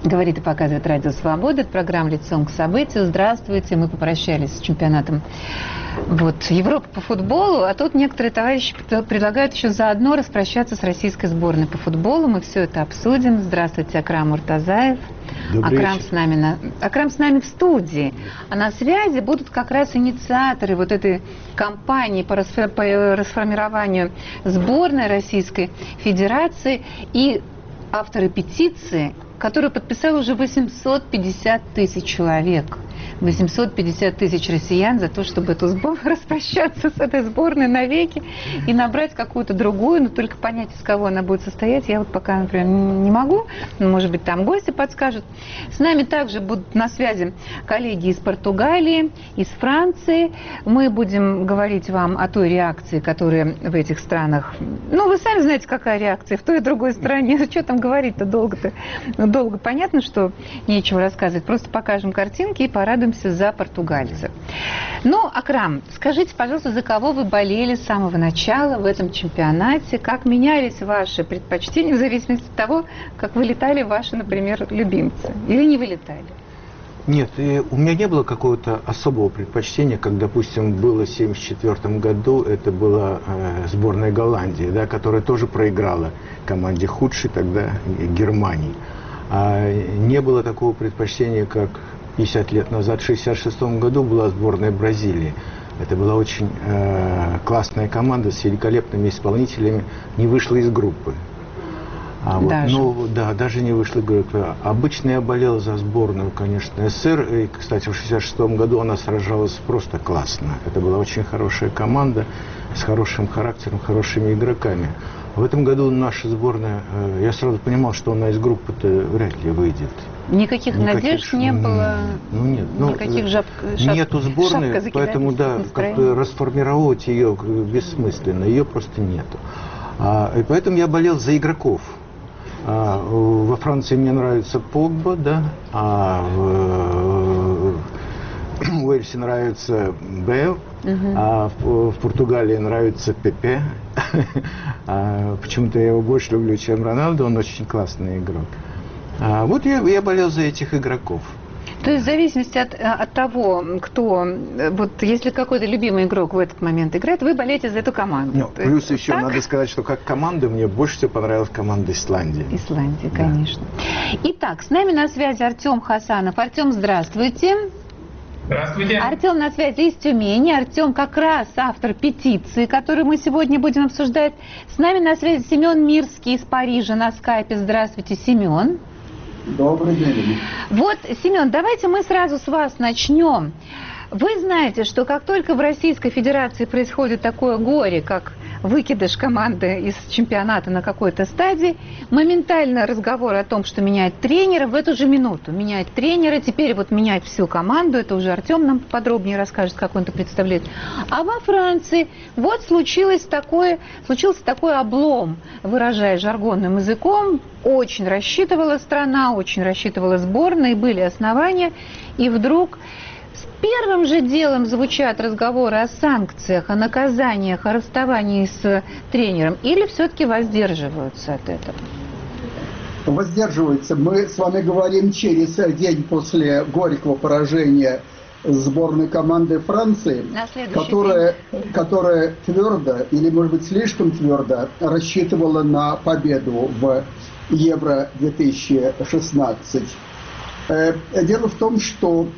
Говорит и показывает Радио Свобода. Это программа «Лицом к событию». Здравствуйте. Мы попрощались с чемпионатом Европы по футболу. А тут некоторые товарищи предлагают еще заодно распрощаться с российской сборной по футболу. Мы все это обсудим. Здравствуйте, Акрам Муртазаев. Акрам с нами в студии. А на связи будут как раз инициаторы этой кампании по расформированию сборной Российской Федерации и авторы петиции, которую подписало уже 850 тысяч человек. 850 тысяч россиян за то, чтобы эту сборную распрощаться с этой сборной навеки и набрать какую-то другую, но только понять, из кого она будет состоять, я пока, например, не могу. Может быть, там гости подскажут. С нами также будут на связи коллеги из Португалии, из Франции. Мы будем говорить вам о той реакции, которая в этих странах... вы сами знаете, какая реакция в той и другой стране. Что там говорить-то долго-то? Долго понятно, что нечего рассказывать. Просто покажем картинки и порадуемся за португальцев. Акрам, скажите, пожалуйста, за кого вы болели с самого начала в этом чемпионате? Как менялись ваши предпочтения в зависимости от того, как вылетали ваши, например, любимцы? Или не вылетали? Нет, у меня не было какого-то особого предпочтения, как, допустим, было в 1974 году, это была сборная Голландии, да, которая тоже проиграла команде худшей тогда Германии. А не было такого предпочтения, как 50 лет назад, в 1966 году была сборная Бразилии. Это была очень классная команда с великолепными исполнителями, не вышла из группы. Даже не вышла из группы. Обычно я болел за сборную, конечно, СССР. И, кстати, в 1966 году она сражалась просто классно. Это была очень хорошая команда с хорошим характером, хорошими игроками. В этом году наша сборная, я сразу понимал, что она из группы-то вряд ли выйдет. Никаких надежд не было? Нет. Никаких нету сборной, поэтому, как-то расформировать ее бессмысленно. Ее просто нету. И поэтому я болел за игроков. Во Франции мне нравится Погба, да, а в Уэльсе нравится Бейл, а в Португалии нравится Пепе. Почему-то я его больше люблю, чем Роналду, он очень классный игрок. Я болел за этих игроков. То есть в зависимости от того, кто... если какой-то любимый игрок в этот момент играет, вы болеете за эту команду. Плюс еще надо сказать, что как команда мне больше всего понравилась команда Исландии. Исландия, конечно. Да. Итак, с нами на связи Артем Хасанов. Артем, здравствуйте. Здравствуйте. Артем на связи из Тюмени. Артем как раз автор петиции, которую мы сегодня будем обсуждать. С нами на связи Семен Мирский из Парижа на скайпе. Здравствуйте, Семен. Добрый день. Семен, давайте мы сразу с вас начнем. Вы знаете, что как только в Российской Федерации происходит такое горе, как выкидыш команды из чемпионата на какой-то стадии, моментально разговор о том, что меняет тренера, в эту же минуту меняет тренера, теперь менять всю команду, это уже Артем нам подробнее расскажет, как он это представляет. А во Франции случился такой облом, выражая жаргонным языком, очень рассчитывала страна, очень рассчитывала сборная, и были основания, и вдруг... Первым же делом звучат разговоры о санкциях, о наказаниях, о расставании с тренером, или все-таки воздерживаются от этого? Воздерживаются. Мы с вами говорим через день после горького поражения сборной команды Франции, которая твердо, или может быть слишком твердо, рассчитывала на победу в Евро-2016. Дело в том, что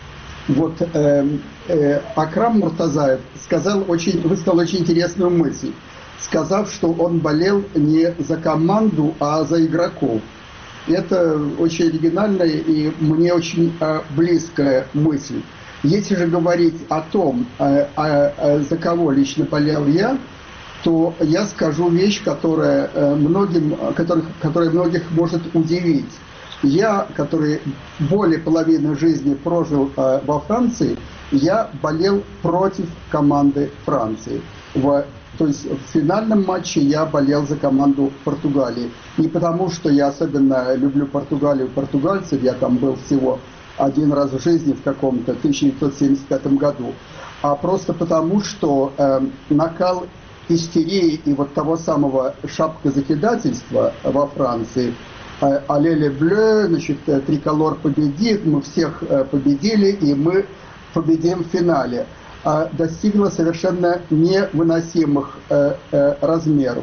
Акрам Муртазаев высказал очень интересную мысль, сказав, что он болел не за команду, а за игроков. Это очень оригинальная и мне очень близкая мысль. Если же говорить о том, за кого лично болел я, то я скажу вещь, которая многих может удивить. Я, который более половины жизни прожил во Франции, я болел против команды Франции. То есть в финальном матче я болел за команду Португалии. Не потому, что я особенно люблю Португалию, португальцев, я там был всего один раз в жизни в каком-то 1975 году, а просто потому, что накал истерии и вот того самого шапкозакидательства во Франции «Алле блeu», значит, «Триколор победит», мы всех победили, и мы победим в финале, достигла совершенно невыносимых размеров.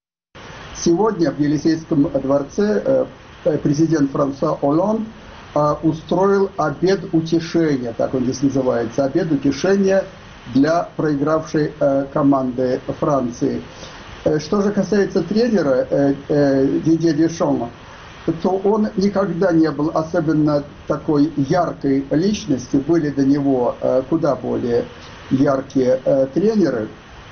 Сегодня в Елисейском дворце президент Франсуа Олланд устроил обед утешения, так он здесь называется, обед утешения для проигравшей команды Франции. Что же касается тренера Дидье Дешама, то он никогда не был особенно такой яркой личностью, были до него куда более яркие тренеры,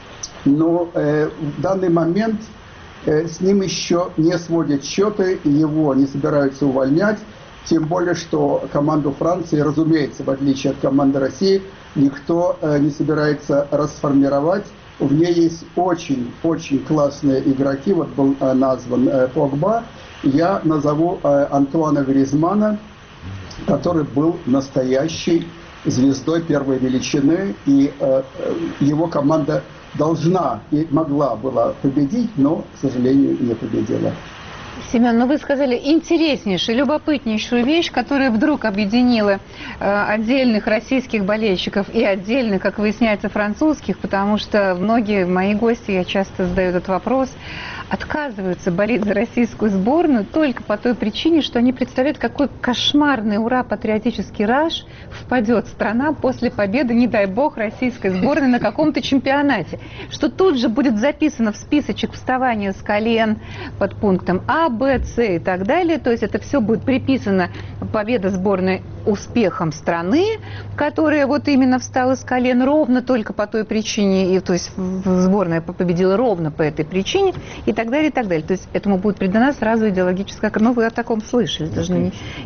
но в данный момент с ним еще не сводят счеты, его не собираются увольнять, тем более, что команду Франции, разумеется, в отличие от команды России, никто не собирается расформировать. В ней есть очень классные игроки, вот был назван Погба, я назову Антуана Гризмана, который был настоящей звездой первой величины, и его команда должна и могла была победить, но, к сожалению, не победила. Семен, ну вы сказали интереснейшую, любопытнейшую вещь, которая вдруг объединила отдельных российских болельщиков и отдельных, как выясняется, французских, потому что многие мои гости, я часто задаю этот вопрос, отказываются болеть за российскую сборную только по той причине, что они представляют, какой кошмарный ура-патриотический раж впадет страна после победы, не дай бог, российской сборной на каком-то чемпионате. Что тут же будет записано в списочек вставания с колен под пунктом А, Б, С и так далее. То есть это все будет приписано победа сборной успехом страны, которая вот именно встала с колен ровно только по той причине, и, то есть сборная победила ровно по этой причине, и так далее, и так далее. То есть этому будет придана сразу идеологическая... Ну, вы о таком слышали, даже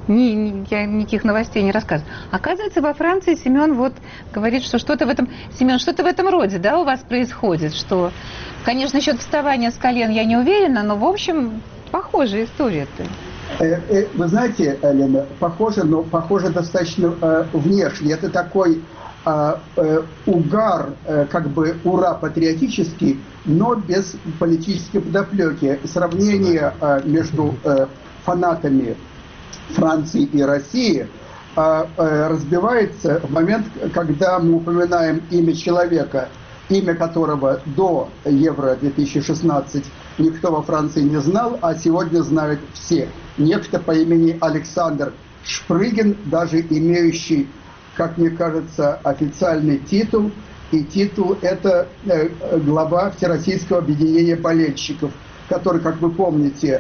я никаких новостей не рассказываю. Оказывается, во Франции Семен вот говорит, что что-то в этом... Семен, что-то в этом роде, да, у вас происходит, что, конечно, насчет вставания с колен я не уверена, но, в общем, похожая история-то. Вы знаете, Лена, похоже, но похоже достаточно внешне. Это такой угар, как бы ура патриотический, но без политической подоплеки. Сравнение между фанатами Франции и России разбивается в момент, когда мы упоминаем имя человека, имя которого до Евро-2016 никто во Франции не знал, а сегодня знают все. Некто по имени Александр Шпрыгин, даже имеющий, как мне кажется, официальный титул, и титул это глава Всероссийского объединения болельщиков, который, как вы помните,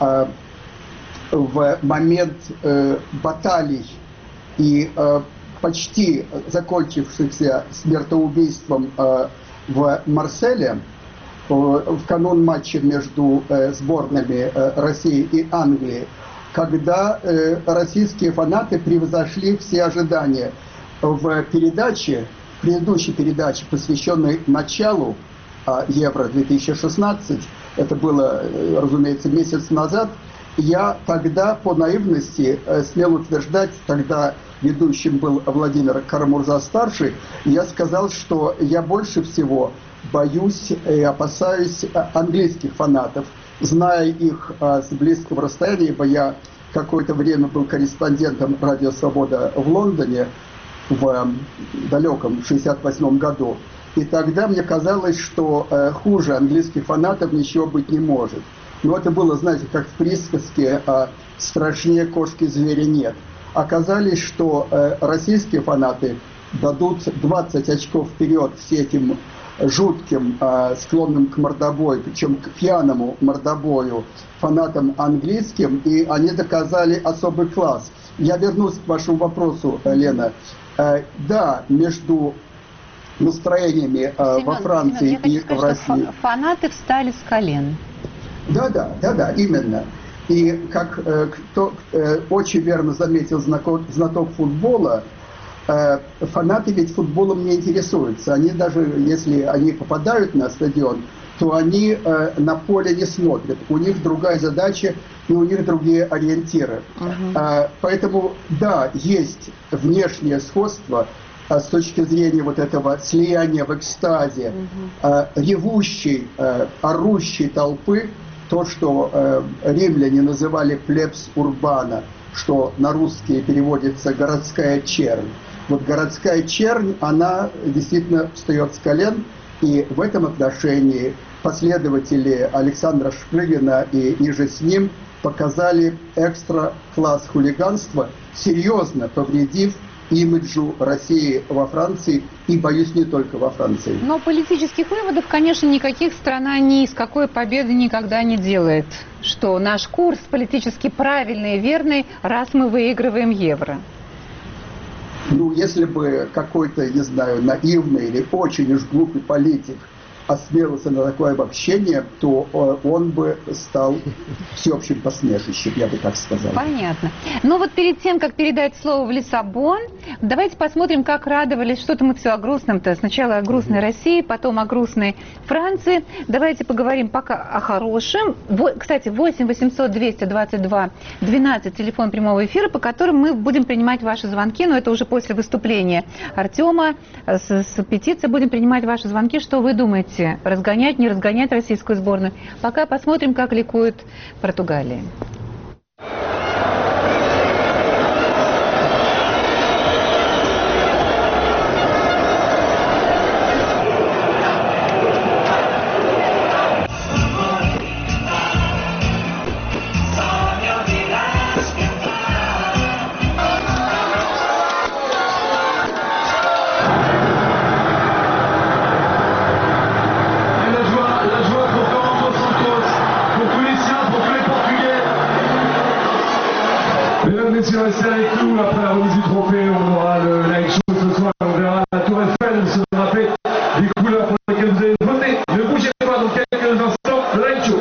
в момент баталий и почти закончившихся смертоубийством в Марселе, в канун матча между сборными России и Англии, когда российские фанаты превзошли все ожидания. В передаче, предыдущей передаче, посвященной началу Евро-2016, это было, разумеется, месяц назад, я тогда по наивности смел утверждать, тогда ведущим был Владимир Карамурза-старший, я сказал, что я больше всего боюсь и опасаюсь английских фанатов, зная их с близкого расстояния, ибо я какое-то время был корреспондентом «Радио Свобода» в Лондоне в далеком 1968 году. И тогда мне казалось, что хуже английских фанатов ничего быть не может. Но это было, знаете, как в присказке «страшнее кошки зверя нет». Оказалось, что российские фанаты дадут 20 очков вперед все этим жутким, склонным к мордобою, причем к пьяному мордобою фанатам английским, и они доказали особый класс. Я вернусь к вашему вопросу, Лена. Да, между настроениями во Франции и в России... Фанаты встали с колен. Да, именно. И как очень верно заметил знаток футбола, фанаты ведь футболом не интересуются. Они даже, если они попадают на стадион, то они на поле не смотрят. У них другая задача и у них другие ориентиры. Поэтому, да, есть внешнее сходство с точки зрения вот этого слияния в экстазе, ревущей, орущей толпы то, что римляне называли плебс урбана, что на русский переводится городская чернь. Вот городская чернь, она действительно встает с колен, и в этом отношении последователи Александра Шпрыгина и ниже с ним показали экстра-класс хулиганства, серьезно повредив имиджу России во Франции, и, боюсь, не только во Франции. Но политических выводов, конечно, никаких страна ни из какой победы никогда не делает. Что наш курс политически правильный и верный, раз мы выигрываем евро. Ну, если бы какой-то, не знаю, наивный или очень уж глупый политик осмелился на такое обобщение, то он бы стал всеобщим посмешищем, я бы так сказал. Понятно. Но вот перед тем, как передать слово в Лиссабон, давайте посмотрим, как радовались. Что-то мы все о грустном-то. Сначала о грустной России, потом о грустной Франции. Давайте поговорим пока о хорошем. Кстати, 8 800 222 12, телефон прямого эфира, по которым мы будем принимать ваши звонки, но это уже после выступления Артема с петицией будем принимать ваши звонки. Что вы думаете? Разгонять, не разгонять российскую сборную? Пока посмотрим, как ликует Португалия. Restez avec nous après la remise du trophée, on aura l'élection ce soir, on verra la Tour Eiffel se rappeler des couleurs pour lesquelles vous avez voté. Ne bougez pas dans quelques instants, le live show.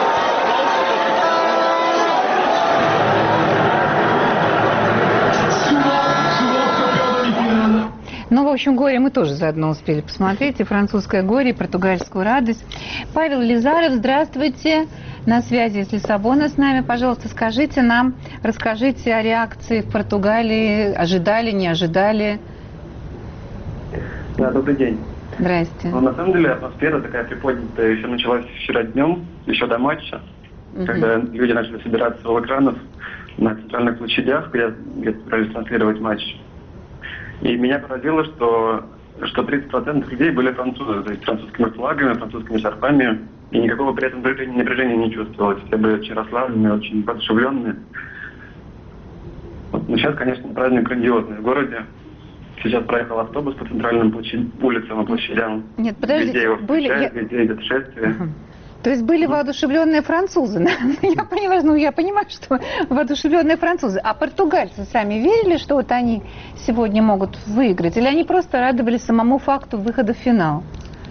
Souvent soccer demi-finale. Ну, в общем, горе мы тоже заодно успели посмотреть. И французское горе, и португальскую радость. Павел Лизаров, здравствуйте. На связи с Лиссабона с нами. Пожалуйста, скажите нам, расскажите о реакции в Португалии. Ожидали, не ожидали? Да, добрый день. Здрасте. Ну, на самом деле атмосфера такая приподнятая еще началась вчера днем, еще до матча, когда люди начали собираться у экранов на центральных площадях, где собирались транслировать матч. И меня поразило, что 30% людей были французы, то есть французскими флагами, французскими шарфами, и никакого при этом напряжения не чувствовалось. Все были очень расслабленные, очень воодушевленные. Вот, но сейчас, конечно, праздник грандиозный в городе. Сейчас проехал автобус по центральным улицам и площадям. Нет, подождите, везде его были... везде идет шествие. То есть были воодушевленные французы. Я понимаю, что воодушевленные французы. А португальцы сами верили, что вот они сегодня могут выиграть? Или они просто радовались самому факту выхода в финал?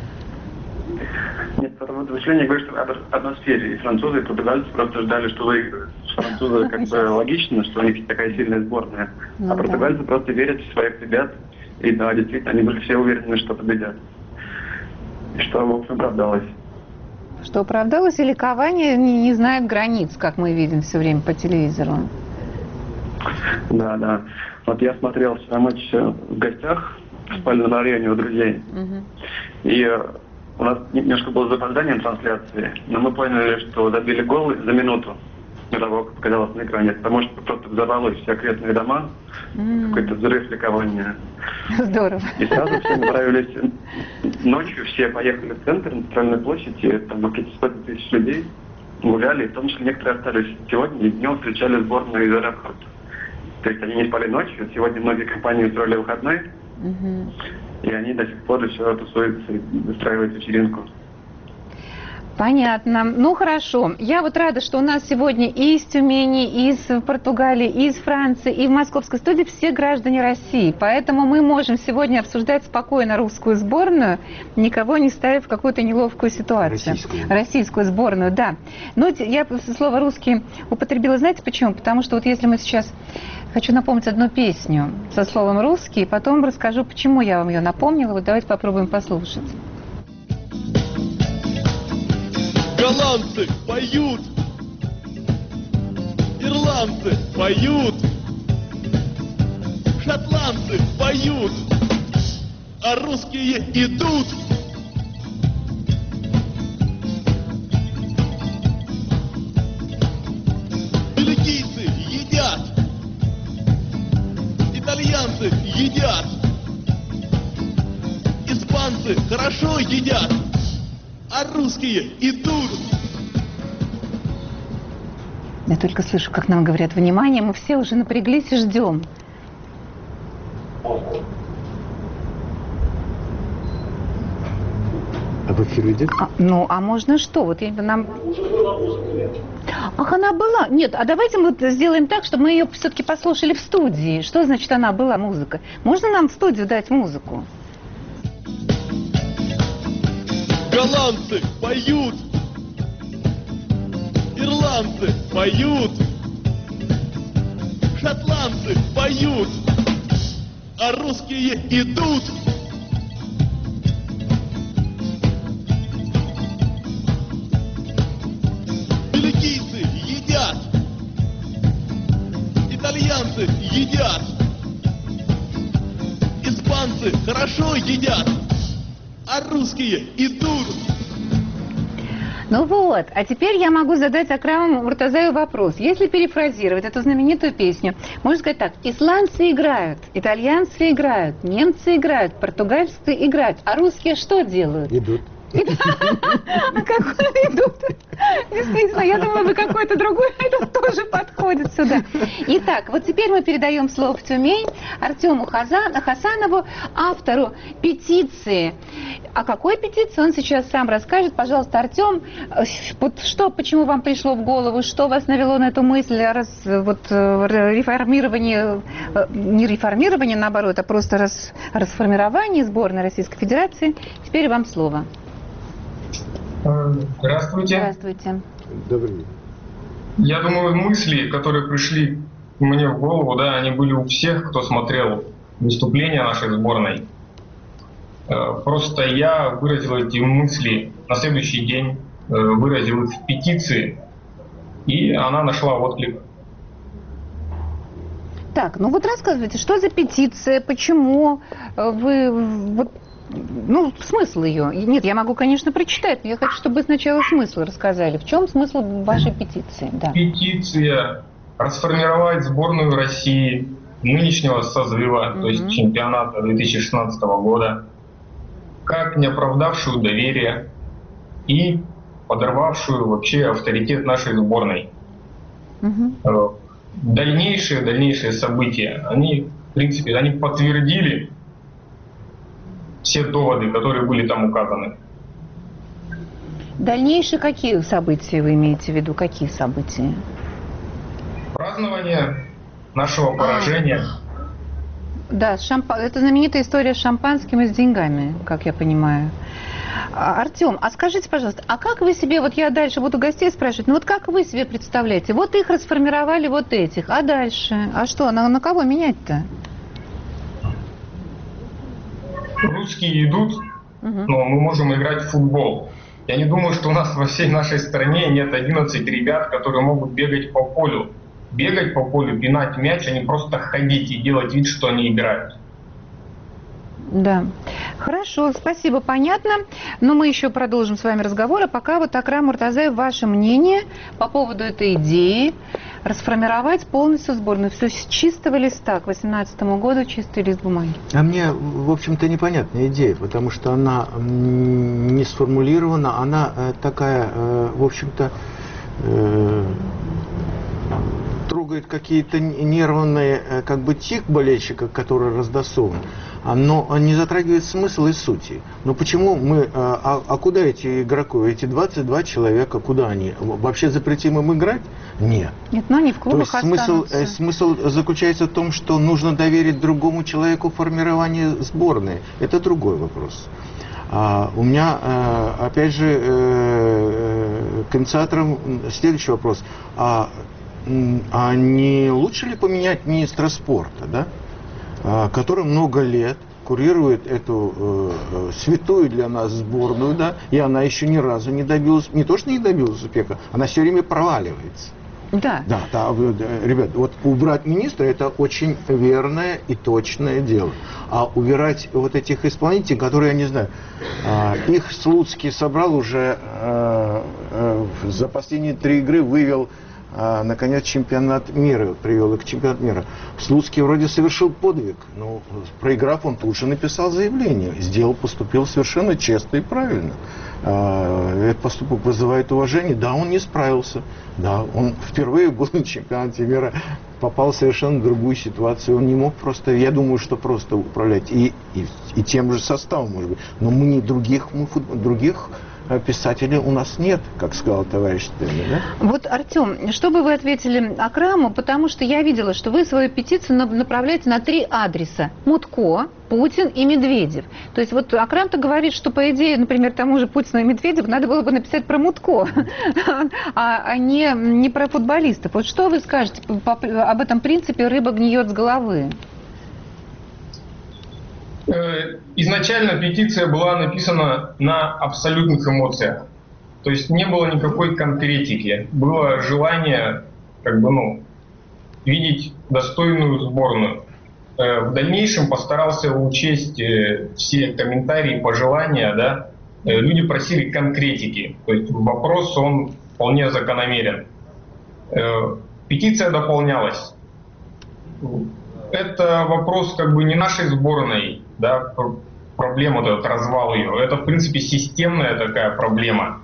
Нет, воодушевление говорит, что об атмосфере. И французы, и португальцы просто ждали, что выиграют. Французы как бы логично, что у них такая сильная сборная. А португальцы просто верят в своих ребят. И да, действительно, они были все уверены, что победят. И что, в общем, оправдалось. Что оправдалось, и ликование не знает границ, как мы видим все время по телевизору. Да, да. Вот я смотрел вчера матч в гостях в спальном районе у друзей. И у нас немножко было запоздание трансляции, но мы поняли, что забили гол за минуту до того, как показалось на экране, потому что просто взорвалось все окрестные дома, какой-то взрыв ликования. Здорово. И сразу все направились ночью, все поехали в центр, на центральную площадь, и там какие-то сотни тысяч людей гуляли, и в том числе некоторые остались сегодня, и днем встречали сборную из аэропорта. То есть они не спали ночью, сегодня многие компании устроили выходной, и они до сих пор еще тусуются и устраивают вечеринку. Понятно. Ну, хорошо. Я вот рада, что у нас сегодня и из Тюмени, и из Португалии, и из Франции, и в московской студии все граждане России. Поэтому мы можем сегодня обсуждать спокойно русскую сборную, никого не ставя в какую-то неловкую ситуацию. Российскую сборную, да. Но я слово «русский» употребила, знаете почему? Потому что вот если мы сейчас... Хочу напомнить одну песню со словом «русский», и потом расскажу, почему я вам ее напомнила. Вот давайте попробуем послушать. Голландцы поют, ирландцы поют, шотландцы поют, а русские идут. Итальянцы едят. Испанцы хорошо едят. А русские идут. Я только слышу, как нам говорят: внимание, мы все уже напряглись и ждем. А в эфир идет? А можно что? Вот нам... Ах, она была. Нет, а давайте мы сделаем так, чтобы мы ее все-таки послушали в студии. Что значит она была, музыка? Можно нам в студию дать музыку? Голландцы поют. Ирландцы поют. Шотландцы поют. А русские идут. Бельгийцы едят. Итальянцы едят. Испанцы хорошо едят. А русские идут. Ну вот, а теперь я могу задать Акраму Муртазаеву вопрос. Если перефразировать эту знаменитую песню, можно сказать так: исландцы играют, итальянцы играют, немцы играют, португальцы играют, а русские что делают? Идут. А какой идут? Действительно, я думала, бы какой-то другой этот тоже подходит сюда. Итак, вот теперь мы передаем слово в Тюмень Артему Хасанову, автору петиции. О какой петиции он сейчас сам расскажет. Пожалуйста, Артем, вот что, почему вам пришло в голову, что вас навело на эту мысль о реформировании, не реформировании, наоборот, а просто расформировании сборной Российской Федерации. Теперь вам слово. Здравствуйте. Здравствуйте. Добрый день. Я думаю, мысли, которые пришли мне в голову, да, они были у всех, кто смотрел выступление нашей сборной. Просто я выразил эти мысли на следующий день, выразил их в петиции, и она нашла отклик. Так, ну вот рассказывайте, что за петиция, почему вы... Вот, ну, смысл ее. Нет, я могу, конечно, прочитать, но я хочу, чтобы вы сначала смысл рассказали. В чем смысл вашей петиции? Да. Петиция расформировать сборную России нынешнего созыва, то есть чемпионата 2016 года, как не оправдавшую доверие и подорвавшую вообще авторитет нашей сборной. Дальнейшие события, они, в принципе, они подтвердили все доводы, которые были там указаны. Дальнейшие какие события вы имеете в виду? Какие события? Празднование нашего поражения. Да, это знаменитая история с шампанским и с деньгами, как я понимаю. Артем, а скажите, пожалуйста, а как вы себе, вот я дальше буду гостей спрашивать, ну вот как вы себе представляете, вот их расформировали, вот этих, а дальше? А что, на кого менять-то? Русские идут, но мы можем играть в футбол. Я не думаю, что у нас во всей нашей стране нет 11 ребят, которые могут бегать по полю. Бегать по полю, пинать мяч, а не просто ходить и делать вид, что они играют. Да. Хорошо, спасибо, понятно. Но мы еще продолжим с вами разговор. А пока вот, Акрам Муртазаев, ваше мнение по поводу этой идеи расформировать полностью сборную. Все с чистого листа к 2018 году, чистый лист бумаги. А мне, в общем-то, непонятная идея, потому что она не сформулирована, она такая, в общем-то, трогает какие-то нервные, как бы, тик болельщика, который раздосован, но не затрагивает смысл и сути. Но почему мы, куда эти игроки, эти 22 человека, куда они? Вообще запретим им играть? Нет. Нет, но они в клубах останутся. Смысл заключается в том, что нужно доверить другому человеку формирование сборной. Это другой вопрос. У меня, опять же, к инициаторам следующий вопрос. А не лучше ли поменять министра спорта, да, который много лет курирует эту святую для нас сборную, да, и она еще ни разу не добилась, не то что не добилась успеха, она все время проваливается. Да. Да, ребят, вот убрать министра — это очень верное и точное дело. А убирать вот этих исполнителей, которые, я не знаю, их Слуцкий собрал уже за последние 3 игры, вывел наконец, чемпионат мира, привел их к чемпионату мира. Слуцкий вроде совершил подвиг, но проиграв, он тут же написал заявление. Поступил совершенно честно и правильно. Этот поступок вызывает уважение. Да, он не справился. Да, он впервые был на чемпионате мира, попал в совершенно другую ситуацию. Он не мог просто, я думаю, что просто управлять и тем же составом, может быть. Но других писателей у нас нет, как сказал товарищ Стэнли, да? Вот, Артем, что бы вы ответили Акраму, потому что я видела, что вы свою петицию направляете на 3 адреса. Мутко, Путин и Медведев. То есть вот Акрам-то говорит, что, по идее, например, тому же Путину и Медведеву надо было бы написать про Мутко, а не про футболистов. Вот что вы скажете об этом принципе «рыба гниет с головы»? Изначально петиция была написана на абсолютных эмоциях. То есть не было никакой конкретики. Было желание видеть достойную сборную. В дальнейшем постарался учесть все комментарии, пожелания. Да? Люди просили конкретики. То есть вопрос, он вполне закономерен. Петиция дополнялась. Это вопрос не нашей сборной, да, проблема, этот развал ее. Это, в принципе, системная такая проблема.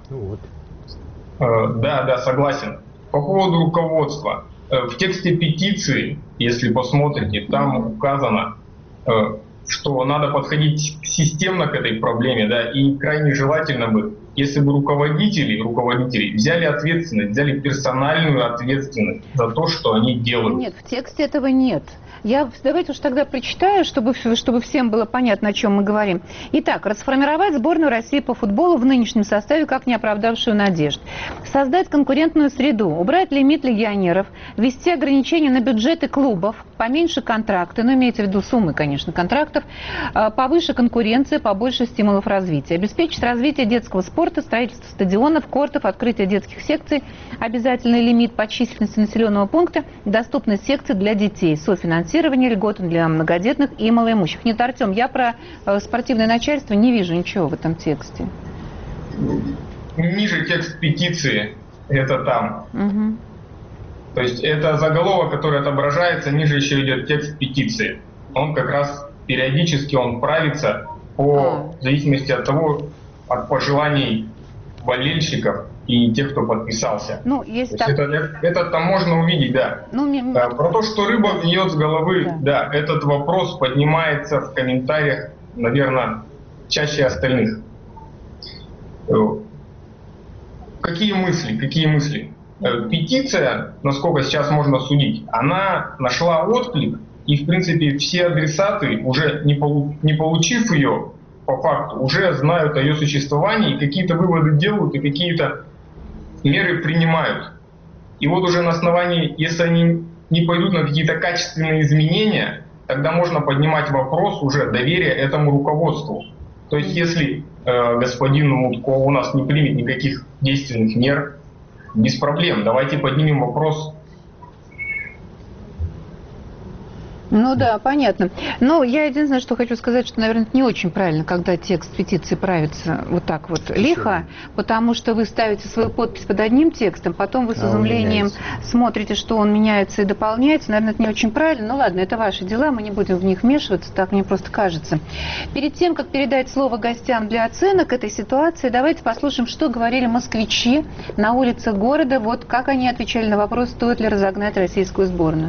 Да, согласен. По поводу руководства. В тексте петиции, если посмотрите, там указано, что надо подходить системно к этой проблеме, да, и крайне желательно бы, если бы руководители взяли ответственность, взяли персональную ответственность за то, что они делают. Нет, в тексте этого нет. Давайте уж тогда прочитаю, чтобы всем было понятно, о чем мы говорим. Итак, расформировать сборную России по футболу в нынешнем составе как не оправдавшую надежд. Создать конкурентную среду, убрать лимит легионеров, ввести ограничения на бюджеты клубов, поменьше контракты, имеется в виду суммы, конечно, контрактов, повыше конкуренция, побольше стимулов развития. Обеспечить развитие детского спорта, строительство стадионов, кортов, открытие детских секций, обязательный лимит по численности населенного пункта, доступность секций для детей, софинансирование, льготы для многодетных и малоимущих. Нет, Артем, я про спортивное начальство не вижу ничего в этом тексте. Ниже текст петиции, это там. Угу. То есть это заголовок, который отображается, ниже еще идет текст петиции. Он как раз периодически правится в зависимости от пожеланий болельщиков и тех, кто подписался. Это там можно увидеть, да. Про то, что рыба гниет с головы, да, этот вопрос поднимается в комментариях, наверное, чаще остальных. Какие мысли? Петиция, насколько сейчас можно судить, она нашла отклик, и, в принципе, все адресаты, уже не получив ее, по факту, уже знают о ее существовании, какие-то выводы делают и какие-то меры принимают. И вот уже на основании, если они не пойдут на какие-то качественные изменения, тогда можно поднимать вопрос уже доверия этому руководству. То есть если господин Мутко у нас не примет никаких действенных мер, без проблем, давайте поднимем вопрос. Ну да, понятно. Но я единственное, что хочу сказать, что, наверное, это не очень правильно, когда текст петиции правится вот так вот лихо, потому что вы ставите свою подпись под одним текстом, потом вы с изумлением смотрите, что он меняется и дополняется. Наверное, это не очень правильно. Ну ладно, это ваши дела, мы не будем в них вмешиваться, так мне просто кажется. Перед тем, как передать слово гостям для оценок этой ситуации, давайте послушаем, что говорили москвичи на улицах города, вот как они отвечали на вопрос, стоит ли разогнать российскую сборную.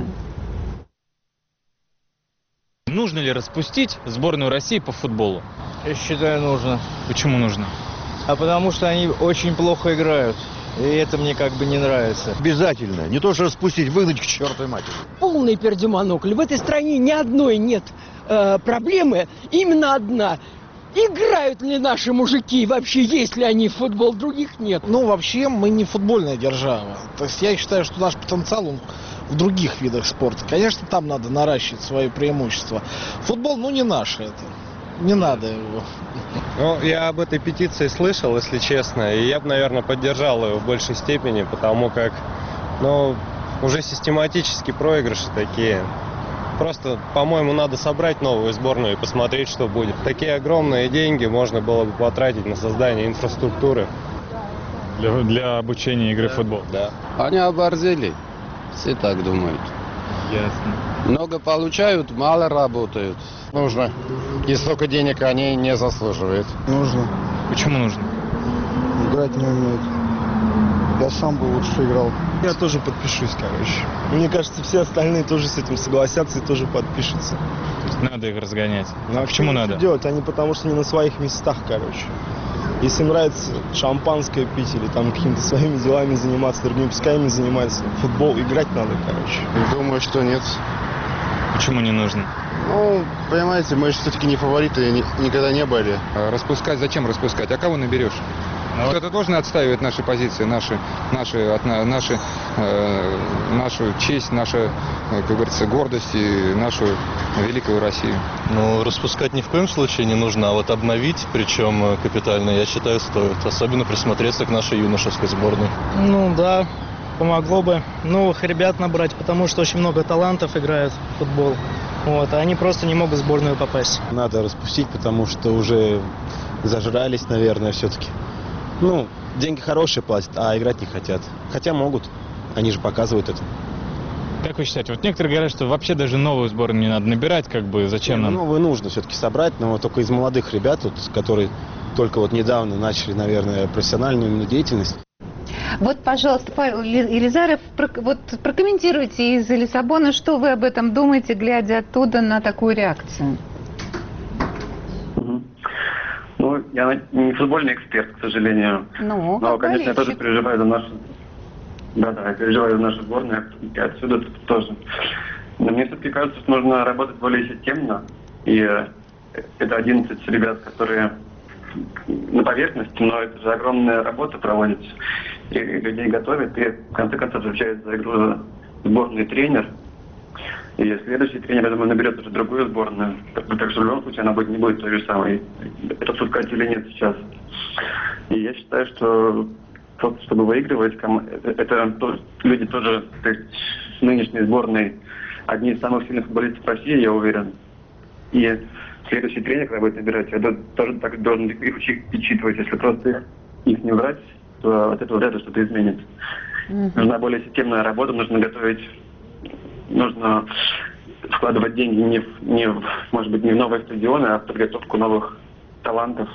Нужно ли распустить сборную России по футболу? Я считаю, нужно. Почему нужно? А потому что они очень плохо играют. И это мне не нравится. Обязательно. Не то, что распустить, выгнать к чертовой матери. Полный пердемонокль. В этой стране ни одной нет проблемы. Именно одна. Играют ли наши мужики? Вообще, есть ли они в футбол? Других нет. Вообще, мы не футбольная держава. То есть я считаю, что наш потенциал, он в других видах спорта. Конечно, там надо наращивать свои преимущества. Футбол, не наш это. Не надо его. Я об этой петиции слышал, если честно, и я бы, наверное, поддержал ее в большей степени, потому как, уже систематически проигрыши такие. Просто, по-моему, надо собрать новую сборную и посмотреть, что будет. Такие огромные деньги можно было бы потратить на создание инфраструктуры. для обучения игры в футбол? Да. Они оборзели. Все так думают. Ясно. Много получают, мало работают. Нужно. И столько денег они не заслуживают. Нужно. Почему нужно? Играть не умеют. Я сам бы лучше играл. Я тоже подпишусь, короче. Мне кажется, все остальные тоже с этим согласятся и тоже подпишутся. То есть надо их разгонять. Ну, а почему надо? Делать? Они потому что не на своих местах, короче. Если им нравится шампанское пить или там какими-то своими делами заниматься, другими пускаями заниматься, футбол играть надо, короче. Думаю, что нет. Почему не нужно? Ну, понимаете, мы же все-таки не фавориты, никогда не были. Распускать, зачем распускать? А кого наберешь? Кто-то должен отстаивать наши позиции, нашу честь, нашу, как говорится, гордость и нашу великую Россию. Ну, распускать ни в коем случае не нужно, а вот обновить, причем капитально, я считаю, стоит. Особенно присмотреться к нашей юношеской сборной. Ну да, помогло бы новых ребят набрать, потому что очень много талантов играют в футбол. Вот, а они просто не могут в сборную попасть. Надо распустить, потому что уже зажрались, наверное, все-таки. Ну, деньги хорошие платят, а играть не хотят. Хотя могут, они же показывают это. Как вы считаете, вот некоторые говорят, что вообще даже новую сборную не надо набирать, как бы, зачем нам? Новую нужно все-таки собрать, но вот только из молодых ребят, вот, которые только вот недавно начали, наверное, профессиональную именно деятельность. Вот, пожалуйста, Павел Елизаров, вот прокомментируйте из Лиссабона, что вы об этом думаете, глядя оттуда на такую реакцию? Ну, я не футбольный эксперт, к сожалению. Но конечно, я тоже переживаю за нашу... Да, я переживаю за нашу сборную, и отсюда тоже. Но мне все-таки кажется, что нужно работать более системно. И это 11 ребят, которые на поверхности, но это же огромная работа проводится. И людей готовят, и в конце концов отвечает за игру сборный тренер. И следующий тренер, я думаю, наберет уже другую сборную. Так что в любом случае она не будет той же самой. Распускать или нет сейчас. И я считаю, что чтобы выигрывать, это люди тоже, то есть с нынешней сборной одни из самых сильных футболистов России, я уверен. И следующий тренер, когда будет набирать, тоже так должен их учитывать. Если просто их не брать, то от этого вряд ли что-то изменится. Нужна более системная работа, нужно вкладывать деньги может быть, не в новые стадионы, а в подготовку новых талантов.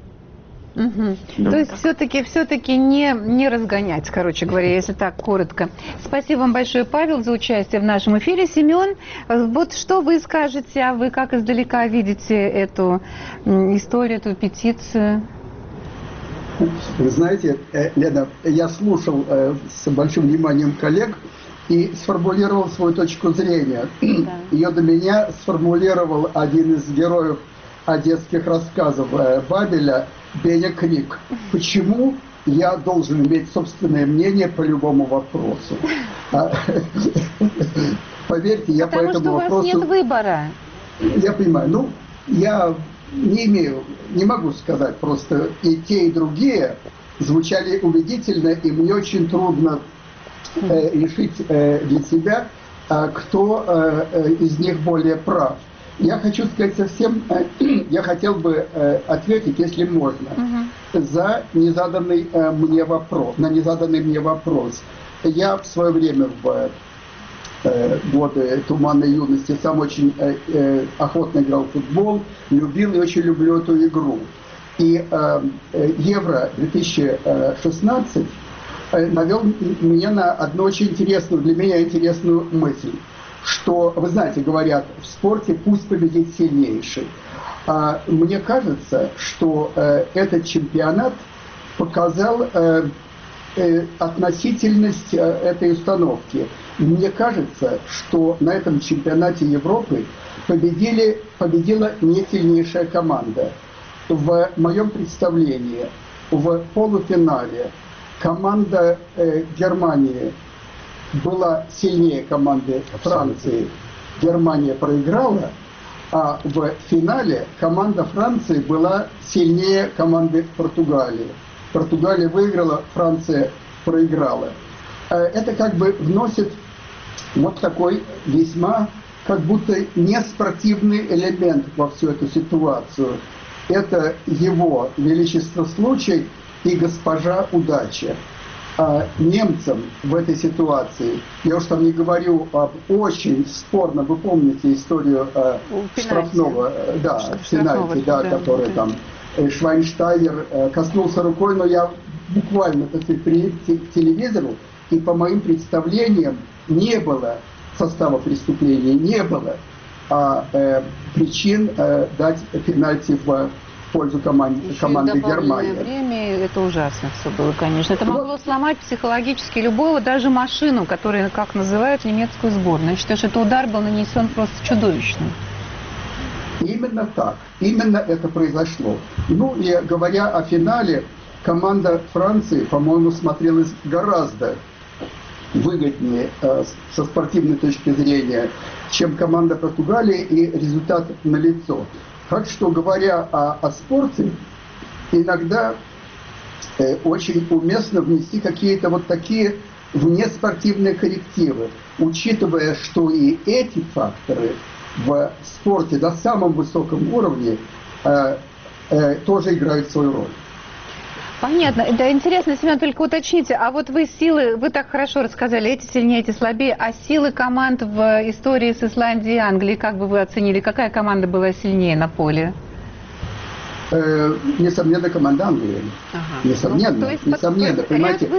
То есть все-таки не разгонять, короче говоря, если так коротко. Спасибо вам большое, Павел, за участие в нашем эфире. Семен, вот что вы скажете, а вы как издалека видите эту историю, эту петицию? Вы знаете, Лена, я слушал с большим вниманием коллег и сформулировал свою точку зрения. Да. Ее до меня сформулировал один из героев одесских рассказов Бабеля, Беня Крик. Почему я должен иметь собственное мнение по любому вопросу? Поверьте, я по этому вопросу... Потому что у вас нет выбора. Я понимаю. Я не могу сказать, просто и те, и другие звучали убедительно, и мне очень трудно решить для себя, кто из них более прав. Я хочу сказать я хотел бы ответить, если можно, на незаданный мне вопрос. Я в свое время, в годы туманной юности, сам очень охотно играл в футбол, любил и очень люблю эту игру. И Евро 2016 навел меня на одну очень интересную, для меня интересную мысль, что, вы знаете, говорят, в спорте пусть победит сильнейший. Мне кажется, что этот чемпионат показал относительность этой установки. Мне кажется, что на этом чемпионате Европы победила не сильнейшая команда. В моем представлении в полуфинале команда Германии была сильнее команды Франции. Германия проиграла, а в финале команда Франции была сильнее команды Португалии. Португалия выиграла, Франция проиграла. Это как бы вносит вот такой весьма как будто неспортивный элемент во всю эту ситуацию. Это его величество случай и госпожа удача. Немцам в этой ситуации, я уж там не говорю об очень спорном, вы помните историю штрафного, в пенальти, который там Швайнштайгер коснулся рукой, но я буквально при телевизору, и по моим представлениям не было состава преступления, не было причин дать пенальти в пользу команды Германии. Время это ужасно все было, конечно. Это могло сломать психологически любого, даже машину, которую, как называют, немецкую сборную. Я считаю, что этот удар был нанесен просто чудовищный. Именно так. Именно это произошло. Ну и говоря о финале, команда Франции, по-моему, смотрелась гораздо выгоднее со спортивной точки зрения, чем команда Португалии, и результат налицо. Так что, говоря о спорте, иногда очень уместно внести какие-то вот такие внеспортивные коррективы, учитывая, что и эти факторы в спорте на самом высоком уровне тоже играют свою роль. Понятно. Да, интересно, Семен, только уточните, а вот вы так хорошо рассказали, эти сильнее, эти слабее, а силы команд в истории с Исландией и Англией, как бы вы оценили, какая команда была сильнее на поле? Несомненно, команда Англии. Несомненно, несомненно, понимаете.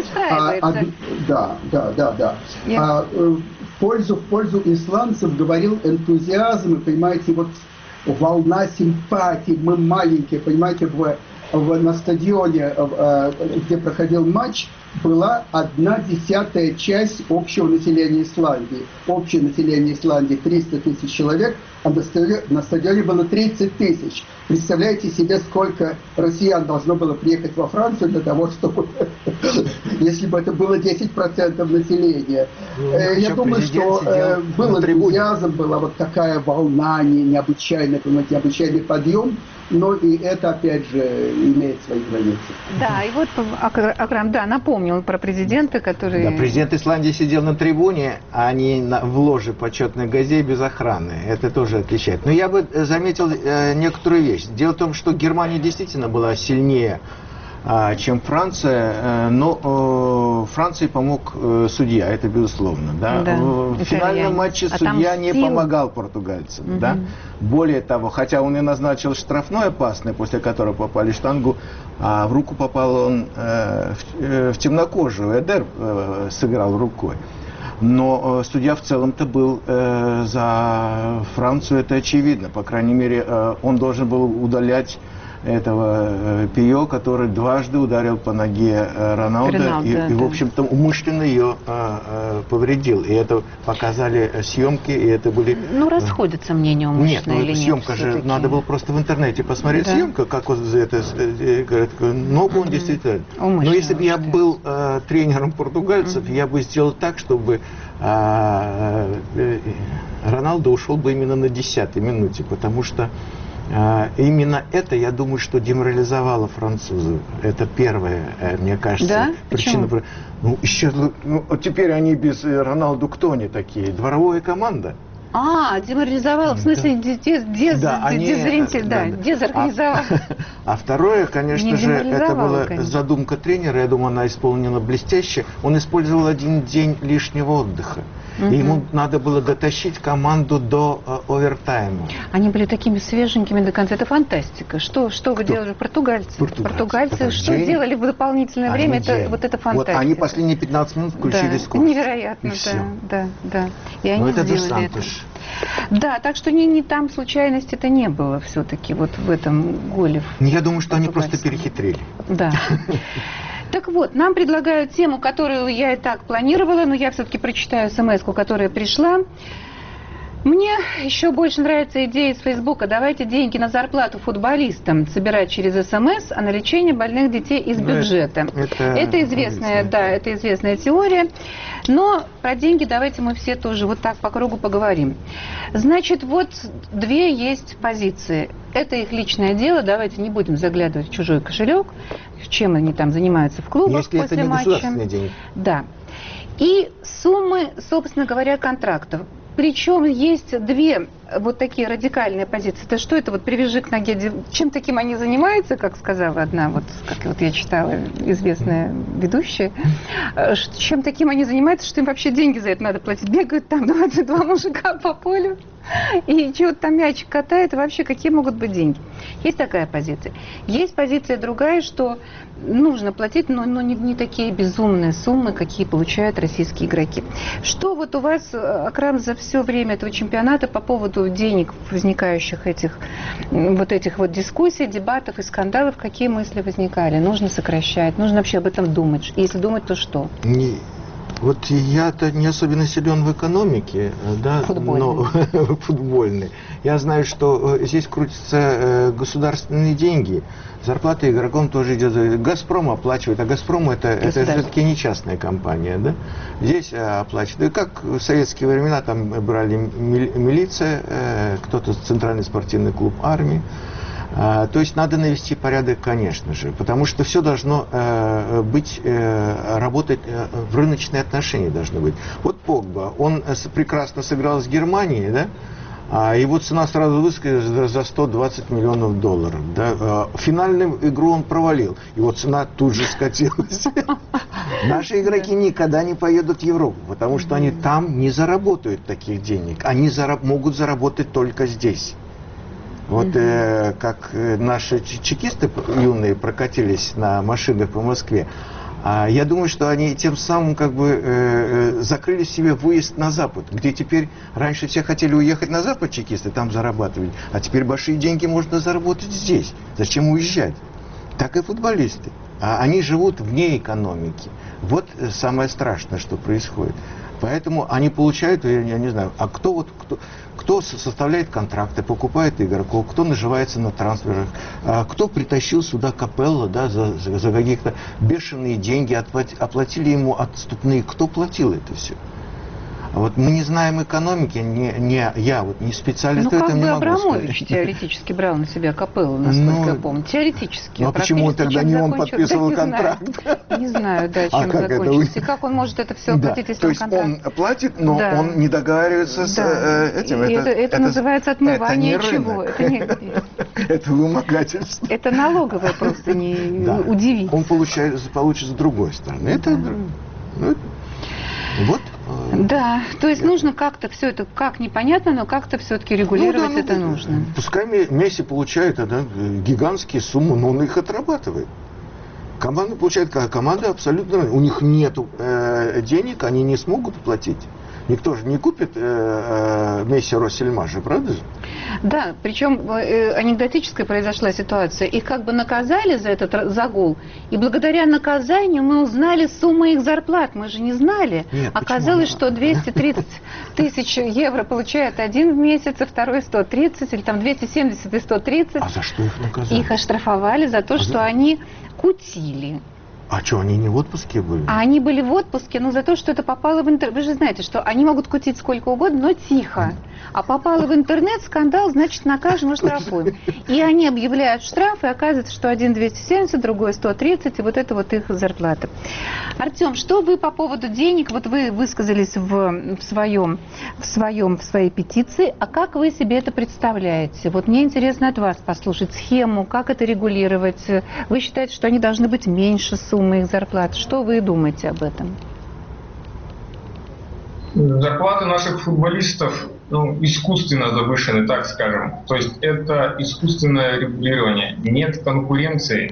Да. В пользу исландцев говорил энтузиазм, и, понимаете, вот волна симпатии, мы маленькие, понимаете, на стадионе, где проходил матч, была 1/10 часть общего населения Исландии. Общее население Исландии 300 тысяч человек, а на стадионе было 30 тысяч. Представляете себе, сколько россиян должно было приехать во Францию для того, чтобы, если бы это было 10% населения. Я думаю, что был энтузиазм, была вот такая волна, необычайная, понимаете, необычайный подъем. Но и это, опять же, имеет свои границы. Да, и вот Акрам, напомнил про президента, который... Да, президент Исландии сидел на трибуне, а не в ложе почетной газе без охраны. Это тоже отличает. Но я бы заметил некоторую вещь. Дело в том, что Германия действительно была сильнее, чем Франция, но Франции помог судья, это безусловно. Да? В финальном матче судья не помогал португальцам. Да? Более того, хотя он и назначил штрафной опасный, после которого попали в штангу, а в руку попал он в темнокожую, Эдер сыграл рукой. Но судья в целом-то был за Францию, это очевидно. По крайней мере, он должен был удалять этого Пио, который дважды ударил по ноге Роналдо и, в общем-то, умышленно ее повредил. И это показали съемки, и это были... расходятся мнения, умышленно или нет. Съемка же, надо было просто в интернете посмотреть съемку, как вот за это, ногу он действительно... Но если бы я был тренером португальцев, я бы сделал так, чтобы Роналдо ушел бы именно на 10-й минуте, потому что именно это, я думаю, что деморализовало французов. Это первая, мне кажется, причина. Теперь они без Роналду кто они такие? Дворовая команда. Деморализовала, в смысле дезорганизовала. А второе, конечно же, это была задумка тренера, я думаю, она исполнена блестяще. Он использовал 1 день лишнего отдыха. И ему надо было дотащить команду до овертайма. Они были такими свеженькими до конца. Это фантастика. Что вы делали? Португальцы что делали в дополнительное время? Это фантастика. Вот они последние 15 минут включили скорость. Невероятно, да. И они это сделали это. Да, так что ни там случайности-то не было все-таки вот в этом голе. Я думаю, что они просто перехитрили. Да. Так вот, нам предлагают тему, которую я и так планировала, но я все-таки прочитаю смс-ку, которая пришла. Мне еще больше нравится идея из Фейсбука. Давайте деньги на зарплату футболистам собирать через СМС, а на лечение больных детей из бюджета. Это известная, это известная теория. Но про деньги давайте мы все тоже вот так по кругу поговорим. Значит, вот 2 есть позиции. Это их личное дело. Давайте не будем заглядывать в чужой кошелек, чем они там занимаются в клубах после матча. Да. И суммы, собственно говоря, контрактов. причем есть две вот такие радикальные позиции. Это что это вот привяжи к ноге? Чем таким они занимаются, как сказала одна, вот как вот я читала, известная ведущая, чем таким они занимаются, что им вообще деньги за это надо платить. Бегают там 22 мужика по полю и чего-то там мячик катает, и вообще какие могут быть деньги. Есть такая позиция. Есть позиция другая, что нужно платить, но не такие безумные суммы, какие получают российские игроки. Что вот у вас, Акрам, за все время этого чемпионата по поводу денег, возникающих этих дискуссий, дебатов и скандалов, какие мысли возникали? Нужно сокращать, нужно вообще об этом думать. Если думать, то что? Вот я-то не особенно силен в экономике, да, футбольный. Я знаю, что здесь крутятся государственные деньги. Зарплата игрокам тоже идет. «Газпром» оплачивает, а «Газпром» это все-таки не частная компания, да? Здесь оплачивает. И как в советские времена там брали милиция, кто-то Центральный спортивный клуб армии. То есть надо навести порядок, конечно же, потому что все должно работать, в рыночные отношения должны быть. Вот Погба, он прекрасно сыграл с Германией, да? Его цена сразу выскочила за 120 миллионов долларов. Да? Финальную игру он провалил, его цена тут же скатилась. Наши игроки никогда не поедут в Европу, потому что они там не заработают таких денег. Они могут заработать только здесь. Вот как наши чекисты юные прокатились на машинах по Москве, я думаю, что они тем самым как бы закрыли себе выезд на Запад, где теперь раньше все хотели уехать на Запад чекисты, там зарабатывать, а теперь большие деньги можно заработать здесь. Зачем уезжать? Так и футболисты. Они живут вне экономики. Вот самое страшное, что происходит. Поэтому они получают, я не знаю, кто составляет контракты, покупает игроков, кто наживается на трансферах, кто притащил сюда Капелло, да, за каких-то бешеные деньги, оплатили ему отступные, кто платил это все? Вот мы не знаем экономики, я вот не специалист в этом не могу Абрамович сказать. теоретически брал на себя Капеллу, насколько я помню. Теоретически. А почему тогда не он подписывал контракт? Не знаю, да, чем закончился. И как он может это все оплатить, если он контракт? То есть он платит, но он не договаривается с этим. Это называется отмывание чего? Это вымогательство. Это налоговое просто, не удивить. Он получит с другой стороны. Это вот. Да, то есть нужно как-то все это, как непонятно, но как-то все-таки регулировать это нужно. Пускай Месси получает гигантские суммы, но он их отрабатывает. Команда получает, команда абсолютно, у них нет денег, они не смогут платить. Никто же не купит Месси Россельмажа, правда же? Да, причем анекдотическая произошла ситуация. Их как бы наказали за этот загул, и благодаря наказанию мы узнали сумму их зарплат. Мы же не знали. Нет, оказалось, что 230 тысяч евро получает один в месяц, а второй 130, или там 270 и 130. А за что их наказали? Их оштрафовали за то, что они кутили. А что, они не в отпуске были? А они были в отпуске, но за то, что это попало в интернет. Вы же знаете, что они могут кутить сколько угодно, но тихо. А попало в интернет, скандал, значит, накажем и штрафуем. И они объявляют штраф, и оказывается, что один 270, другой 130, и вот это вот их зарплата. Артем, что вы по поводу денег, вот вы высказались в своей петиции, а как вы себе это представляете? Вот мне интересно от вас послушать схему, как это регулировать. Вы считаете, что они должны быть меньше суммы их зарплат? Что вы думаете об этом? Зарплаты наших футболистов искусственно завышены, так скажем. То есть это искусственное регулирование. Нет конкуренции.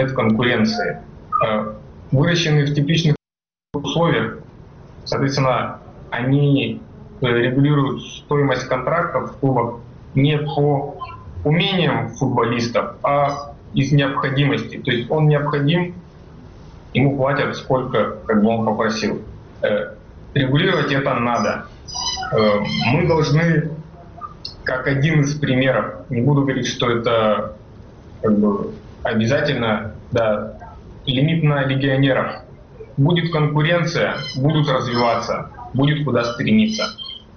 Выращенные в тепличных условиях, соответственно, они регулируют стоимость контрактов в клубах не по умениям футболистов, а из необходимости. То есть он необходим, ему платят сколько, как бы он попросил. Регулировать это надо. Мы должны, как один из примеров, не буду говорить, что это как бы обязательно, да, лимит на легионеров. Будет конкуренция, будут развиваться, будет куда стремиться.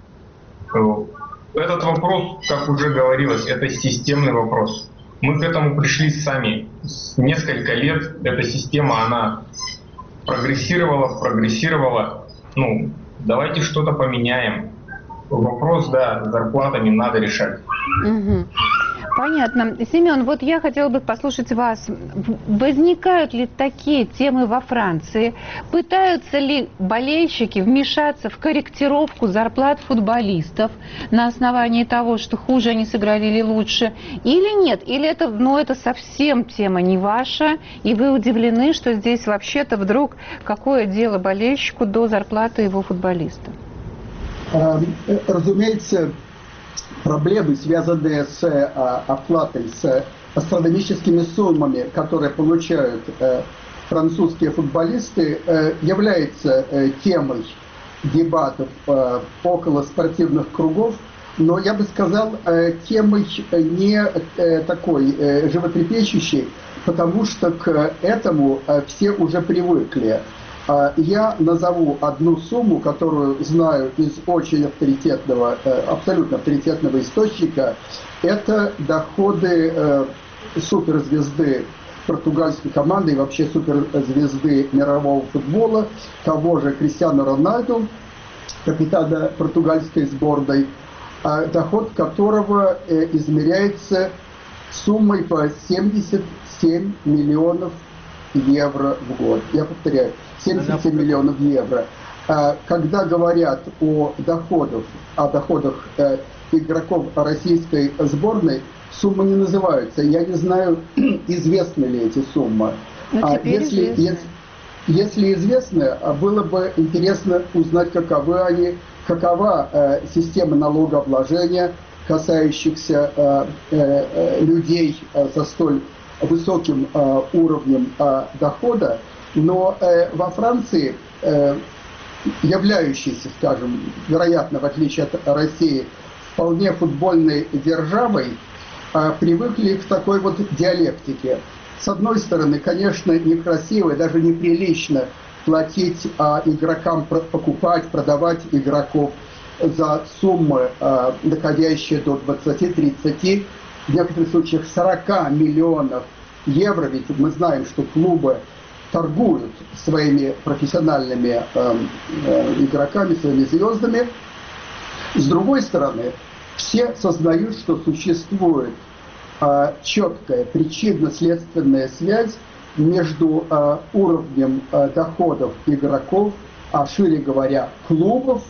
Этот вопрос, как уже говорилось, это системный вопрос. Мы к этому пришли сами. Несколько лет эта система, она прогрессировала. Давайте что-то поменяем. вопрос, да, с зарплатами надо решать. Угу. Понятно. Семен, вот я хотела бы послушать вас. Возникают ли такие темы во Франции? Пытаются ли болельщики вмешаться в корректировку зарплат футболистов на основании того, что хуже они сыграли или лучше? Или нет? Или это, это совсем тема не ваша, и вы удивлены, что здесь вообще-то вдруг какое дело болельщику до зарплаты его футболиста? Разумеется, проблемы, связанные с оплатой, с астрономическими суммами, которые получают французские футболисты, являются темой дебатов около спортивных кругов, но я бы сказал, темой не такой животрепещущей, потому что к этому все уже привыкли. Я назову одну сумму, которую знаю из очень авторитетного, абсолютно авторитетного источника. Это доходы суперзвезды португальской команды и вообще суперзвезды мирового футбола, того же Криштиану Роналду, капитана португальской сборной, доход которого измеряется суммой по 77 миллионов евро в год. Я повторяю, 77 миллионов евро. Когда говорят о доходах игроков российской сборной, суммы не называются. Я не знаю, известны ли эти суммы. Если известны, было бы интересно узнать, какова система налогообложения, касающихся людей со столь высоким уровнем дохода, но во Франции, являющейся, скажем, вероятно, в отличие от России, вполне футбольной державой, привыкли к такой вот диалектике. С одной стороны, конечно, некрасиво, даже неприлично платить игрокам, покупать, продавать игроков за суммы, доходящие до 20-30, в некоторых случаях 40 миллионов евро, ведь мы знаем, что клубы торгуют своими профессиональными игроками, своими звездами. С другой стороны, все сознают, что существует четкая причинно-следственная связь между уровнем доходов игроков, а шире говоря, клубов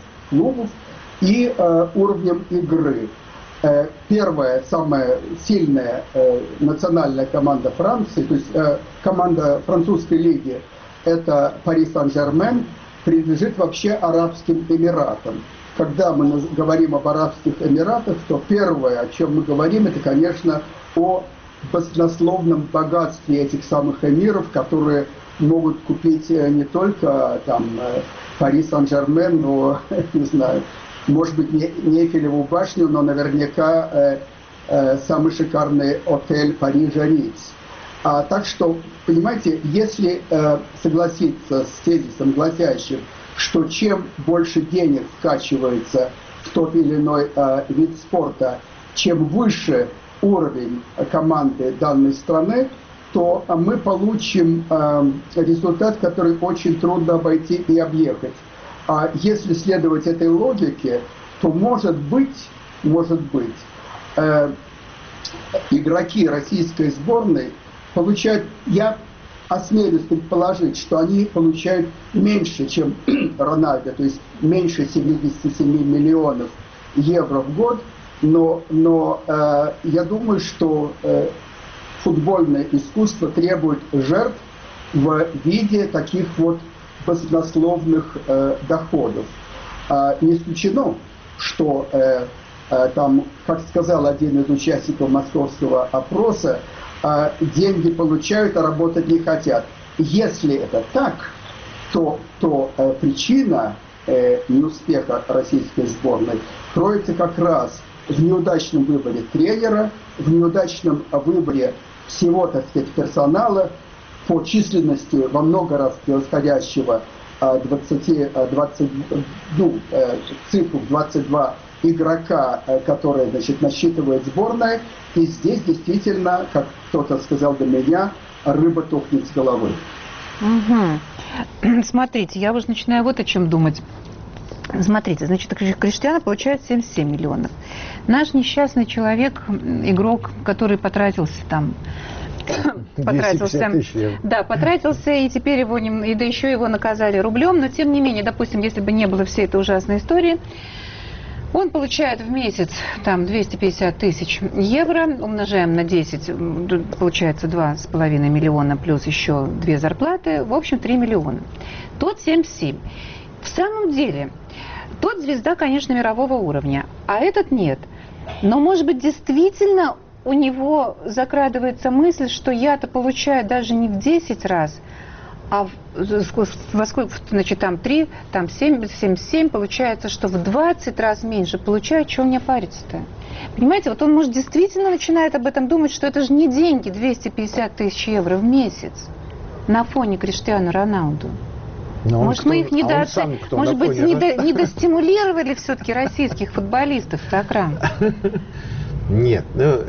и уровнем игры. Первая, самая сильная национальная команда Франции, то есть команда французской лиги, это Пари Сен-Жермен, принадлежит вообще Арабским Эмиратам. Когда мы говорим об Арабских Эмиратах, то первое, о чем мы говорим, это, конечно, о баснословном богатстве этих самых эмиров, которые могут купить не только там Пари Сен-Жермен, но, не знаю, может быть, не Эйфелеву башню, но наверняка самый шикарный отель Парижа-Риц. Так что, понимаете, если согласиться с тезисом, гласящим, что чем больше денег вкачивается в тот или иной вид спорта, чем выше уровень команды данной страны, то мы получим результат, который очень трудно обойти и объехать. А если следовать этой логике, то может быть, игроки российской сборной получают, я осмелюсь предположить, что они получают меньше, чем Рональдо, то есть меньше 77 миллионов евро в год, но я думаю, что футбольное искусство требует жертв в виде таких вот баснословных доходов. Не исключено, что там, как сказал один из участников московского опроса, деньги получают, а работать не хотят. Если это так, то причина неуспеха российской сборной кроется как раз в неудачном выборе тренера, в неудачном выборе всего, так сказать, персонала, по численности во много раз превосходящего цифру 22 игрока, которые, значит, насчитывает сборная. И здесь действительно, как кто-то сказал до меня, рыба тухнет с головы. Угу. Смотрите, я уже начинаю вот о чем думать. Смотрите, значит, Криштиану получает 77 миллионов. Наш несчастный человек, игрок, который потратился там... потратился, и теперь его, и да еще его наказали рублем, но тем не менее, допустим, если бы не было всей этой ужасной истории, он получает в месяц там 250 тысяч евро, умножаем на 10, получается 2,5 миллиона, плюс еще 2 зарплаты, в общем 3 миллиона. Тот 77. В самом деле, тот звезда, конечно, мирового уровня, а этот нет. Но, может быть, действительно у него закрадывается мысль, что я-то получаю даже не в 10 раз, а во сколько, значит, там 3, там 7, получается, что в 20 раз меньше получаю, чего мне париться-то? Понимаете, вот он, может, действительно начинает об этом думать, что это же не деньги, 250 тысяч евро в месяц на фоне Криштиану Роналду. Может, мы их может быть, не достимулировали все-таки российских футболистов, Акрам? Нет,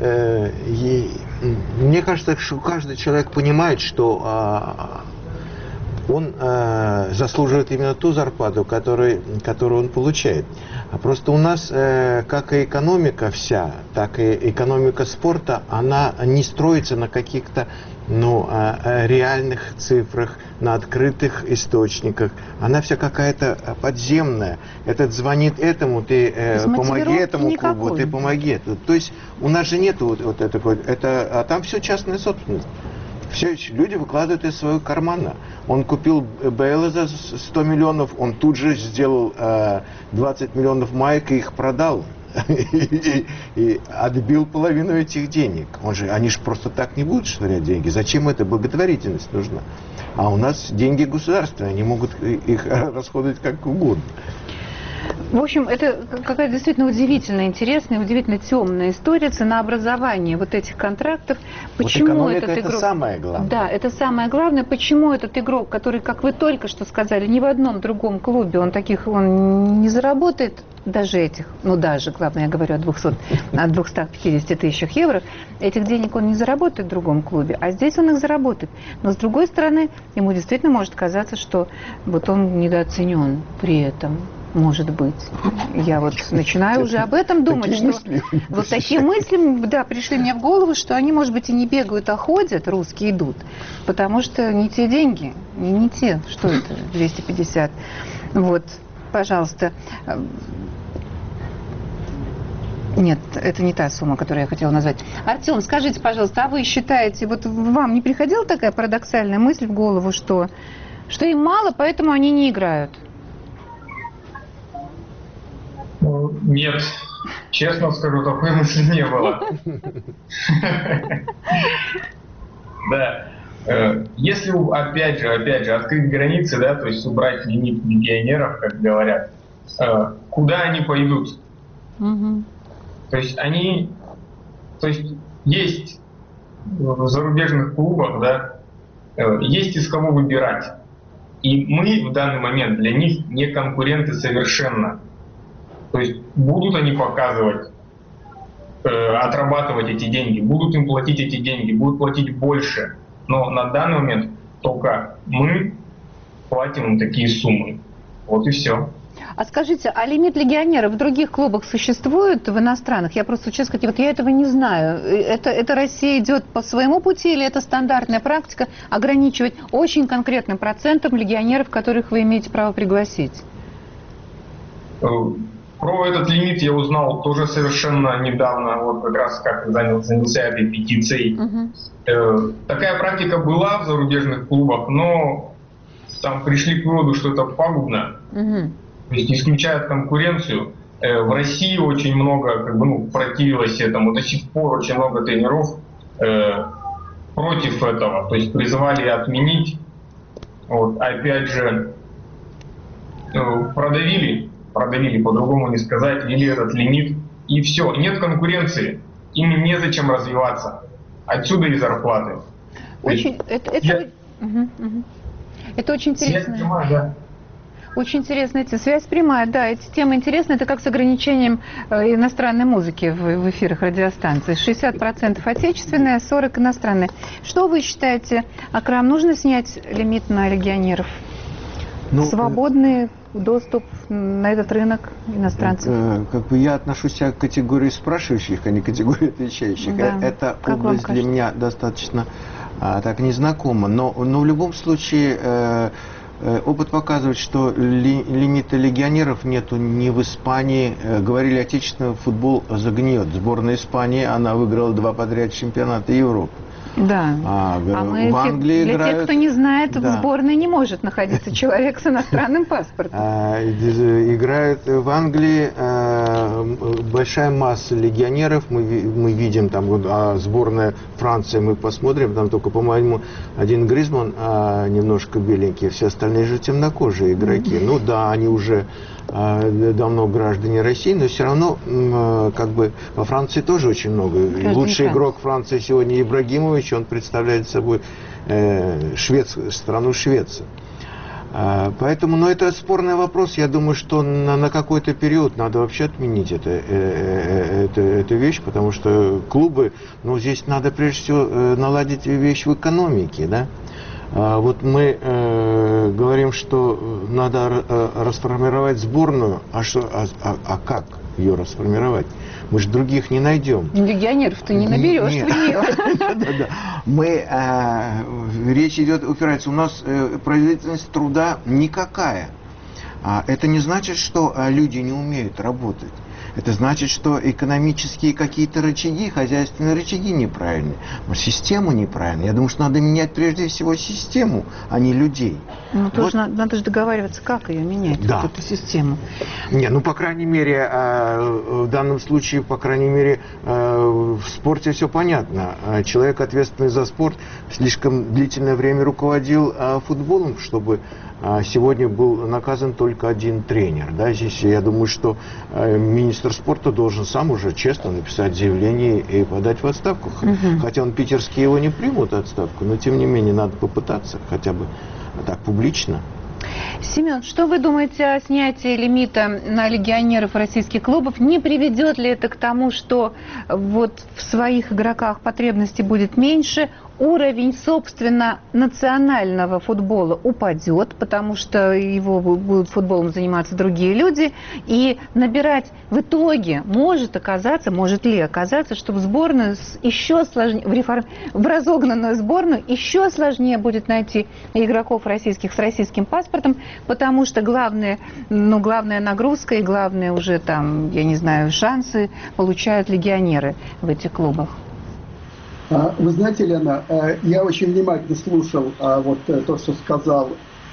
мне кажется, что каждый человек понимает, что он заслуживает именно ту зарплату, которую он получает. А просто у нас, как и экономика вся, так и экономика спорта, она не строится на каких-то реальных цифрах, на открытых источниках. Она вся какая-то подземная. Этот звонит этому, ты помоги этому клубу, ты помоги. То есть у нас же нет вот этого, а там все частная собственность. Все люди выкладывают из своего кармана. Он купил Бейла за 100 миллионов, он тут же сделал 20 миллионов маек и их продал. И отбил половину этих денег. Они же просто так не будут швырять деньги. Зачем это? Благотворительность нужна. А у нас деньги государственные, они могут их расходовать как угодно. В общем, это какая-то действительно удивительная, интересная, удивительно темная история ценообразования вот этих контрактов. Почему вот этот игрок... это самое главное. Да, это самое главное. Почему этот игрок, который, как вы только что сказали, ни в одном другом клубе он не заработает даже этих, главное, я говорю о 250 тысячах евро, этих денег он не заработает в другом клубе, а здесь он их заработает. Но с другой стороны, ему действительно может казаться, что вот он недооценен при этом. Может быть. Я вот начинаю уже об этом думать, что вот такие мысли, да, пришли мне в голову, что они, может быть, и не бегают, а ходят, русские идут, потому что не те деньги, не те, что это, 250. Вот, пожалуйста. Нет, это не та сумма, которую я хотела назвать. Артем, скажите, пожалуйста, а вы считаете, вот вам не приходила такая парадоксальная мысль в голову, что им мало, поэтому они не играют? Нет, честно скажу, такой мысли не было. Да. Если, опять же, открыть границы, да, то есть убрать лимит легионеров, как говорят, куда они пойдут? То есть есть в зарубежных клубах, да, есть из кого выбирать. И мы в данный момент для них не конкуренты совершенно. То есть будут они показывать, отрабатывать эти деньги, будут им платить эти деньги, будут платить больше. Но на данный момент только мы платим им такие суммы. Вот и все. А скажите, а лимит легионеров в других клубах существует, в иностранных? Я просто, честно сказать, я этого не знаю. Это Россия идет по своему пути или это стандартная практика ограничивать очень конкретным процентом легионеров, которых вы имеете право пригласить? Про этот лимит я узнал тоже совершенно недавно, вот как раз как занялся этой петицией. Такая практика была в зарубежных клубах, но там пришли к выводу, что это пагубно. То есть исключают конкуренцию. В России очень много противилось этому, до сих пор очень много тренеров против этого, то есть призывали отменить. Вот, опять же, продавили, по-другому не сказать, ввели этот лимит, и все, нет конкуренции, им незачем развиваться. Отсюда и зарплаты. Очень, это очень интересно. Очень интересная связь прямая, да, эти темы интересны. Это как с ограничением иностранной музыки в эфирах радиостанций. 60% отечественная, 40% иностранная. Что вы считаете, Акрам, нужно снять лимит на легионеров? Свободные доступ на этот рынок иностранцев? Как бы я отношусь к категории спрашивающих, а не к категории отвечающих. Да. Эта Как область для меня достаточно так незнакома. Но в любом случае опыт показывает, что лимита легионеров нету ни в Испании. Говорили, отечественный футбол загниет. Сборная Испании, она выиграла 2 подряд чемпионата Европы. Да. Мы в Англии для играют... тех, кто не знает, Да. в сборной не может находиться человек с иностранным паспортом. Играют в Англии большая масса легионеров. Мы видим там сборная Франции, мы посмотрим, там только, по-моему, один Гризманн немножко беленький, все остальные же темнокожие игроки. Ну да, они уже давно граждане России, но все равно как бы во Франции тоже очень много. Лучший игрок Франции сегодня Ибрагимович, он представляет собой страну Швеции. Поэтому, но это спорный вопрос. Я думаю, что на какой-то период надо вообще отменить эту вещь, потому что клубы, ну здесь надо прежде всего наладить вещь в экономике, да. Вот мы говорим, что надо расформировать сборную, а как ее расформировать? Мы же других не найдем. Легионеров-то не наберешь в нее. Речь идет, упирается, у нас производительность труда никакая. Это не значит, что люди не умеют работать. Это значит, что экономические какие-то рычаги, хозяйственные рычаги неправильные. Система неправильная. Я думаю, что надо менять прежде всего систему, а не людей. Ну, тоже надо же договариваться, как ее менять, да. вот эту систему. Не, ну, по крайней мере, в данном случае, по крайней мере, в спорте все понятно. Человек, ответственный за спорт, слишком длительное время руководил футболом, чтобы сегодня был наказан только один тренер. Да? Здесь я думаю, что министр спорта должен сам уже честно написать заявление и подать в отставку. Хотя он питерские его не примут отставку, но тем не менее надо попытаться хотя бы так публично. Семен, что вы думаете о снятии лимита на легионеров российских клубов? Не приведет ли это к тому, что вот в своих игроках потребностей будет меньше, уровень, собственно, национального футбола упадет, потому что его будут футболом заниматься другие люди, и набирать в итоге может ли оказаться, что в сборную еще сложнее, в разогнанную сборную еще сложнее будет найти игроков российских с российским паспортом, потому что главная нагрузка и главные уже там, я не знаю, шансы получают легионеры в этих клубах. Вы знаете, Лена, я очень внимательно слушал вот то, что сказал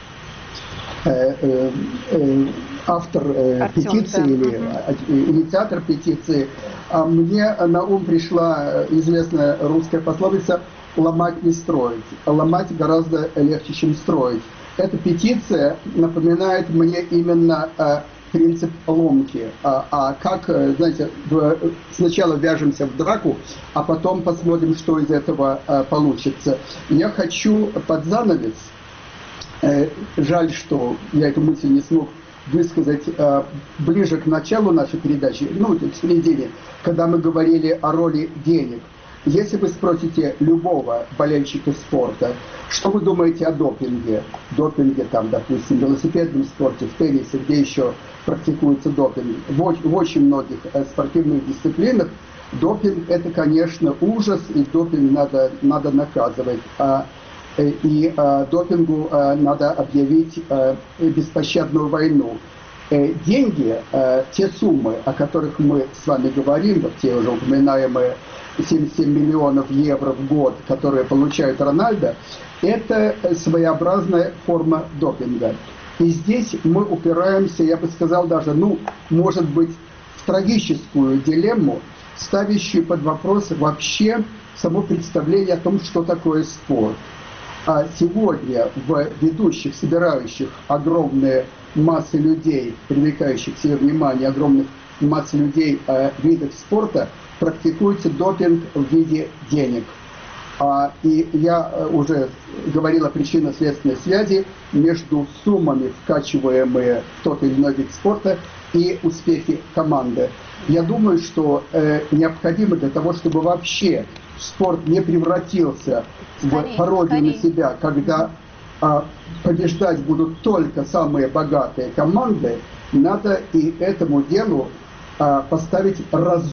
автор петиции или инициатор петиции. Мне на ум пришла известная русская пословица «ломать не строить». Ломать гораздо легче, чем строить. Эта петиция напоминает мне именно принцип ломки. Как, знаете, сначала вяжемся в драку, а потом посмотрим, что из этого получится. Я хочу под занавес, жаль, что я эту мысль не смог высказать ближе к началу нашей передачи, к середине, когда мы говорили о роли денег. Если вы спросите любого болельщика спорта, что вы думаете о допинге? Допинге, там, допустим, в велосипедном спорте, в теннисе, где еще практикуется допинг. В очень многих спортивных дисциплинах допинг – это, конечно, ужас, и допинг надо наказывать. И допингу надо объявить беспощадную войну. Деньги, те суммы, о которых мы с вами говорим, вот те уже упоминаемые 77 миллионов евро в год, которые получает Рональдо, это своеобразная форма допинга. И здесь мы упираемся, я бы сказал даже, может быть, в трагическую дилемму, ставящую под вопрос вообще само представление о том, что такое спорт. А сегодня в ведущих, собирающих огромные массы людей, привлекающих к себе внимание огромных масс людей видах спорта, практикуется допинг в виде денег. И я уже говорил о причинно-следственной связи между суммами, вкачиваемые в тот или иной вид спорта, и успехи команды. Я думаю, что необходимо для того, чтобы вообще спорт не превратился в пародию на себя, когда побеждать будут только самые богатые команды, надо и этому делу поставить разумный